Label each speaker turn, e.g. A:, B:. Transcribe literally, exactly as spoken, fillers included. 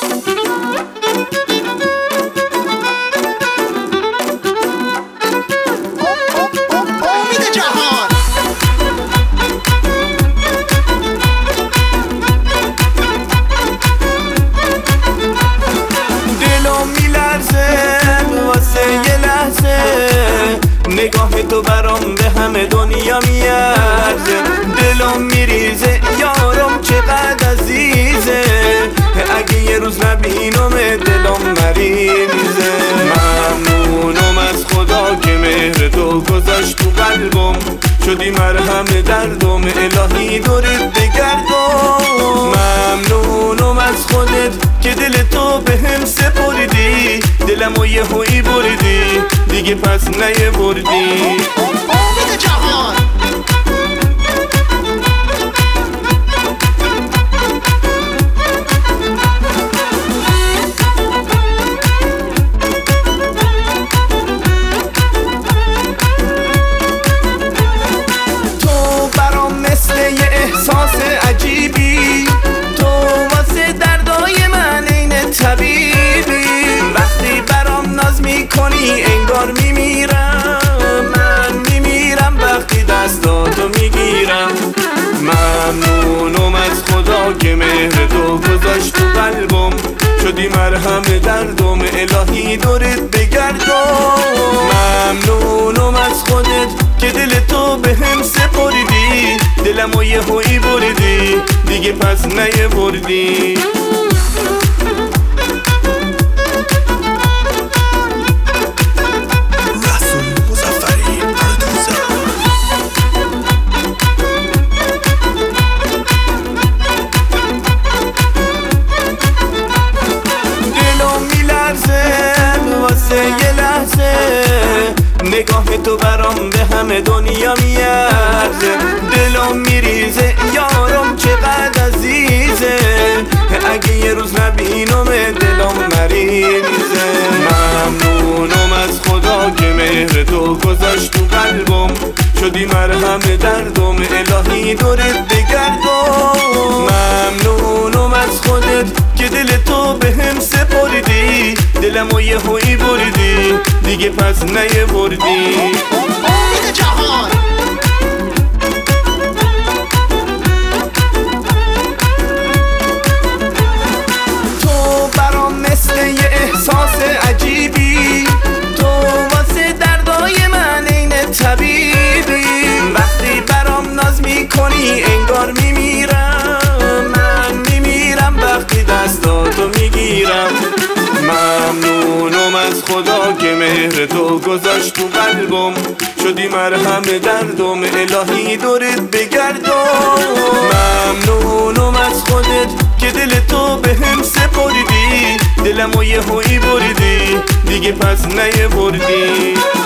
A: نگاه تو برام به همه دنیا میارزه، دلم میریزه یارم چقدر عزیزه، اگه یه روز نبینم دلم مریضه. ممنونم از خدا که مهر تو گذاشت تو قلبم، شدی مرهم دردم الهی دورت بگردم. ممنونم از خودت که دل تو به هم سپردی، دلمو یه هویی بردی دیگه پس نیه بردی.
B: امید جهان
A: تو برام مثل یه احساس عجیبی، تو واسه دردای من عین طبیبی. وقتی برام ناز میکنی انگار میمیرم، من میمیرم وقتی دستاتو میگیرم. ممنونم از خدا که مهر تو گذاشت تو قلبم، شدی مرهم دردم الهی دورت بگردم. ممنونم از خودت که دل تو به هم سپردی، دلمو یه هویی بردی دیگه پس نیه بردی. یه لحظه نگاه تو برام به همه دنیا میارزه، دلم میریزه یارم چقدر عزیزه، اگه یه روز نبینم دلم مریضه. ممنونم از خدا که مهر تو گذاشت تو قلبم، شدی مرهم دردم الهی دورت بگردم. ممنونم از خودت که دل تو به هم سپردی، دلمو یه هویی بردی دیگه پس نیه بردی.
B: امید جهان
A: تو برام مثل یه احساس عجیبی، تو واسه دردای من عین طبیبی. وقتی برام ناز میکنی انگار میمیرم، من میمیرم وقتی دستاتو میگیرم. ممنونم از خدا که مهر تو گذاشت تو قلبم، شدی مرهم دردم الهی دورت بگردم. ممنونم از خودت که دل تو به هم سپردی، دلمو یه هویی بردی دیگه پس نیه بردی.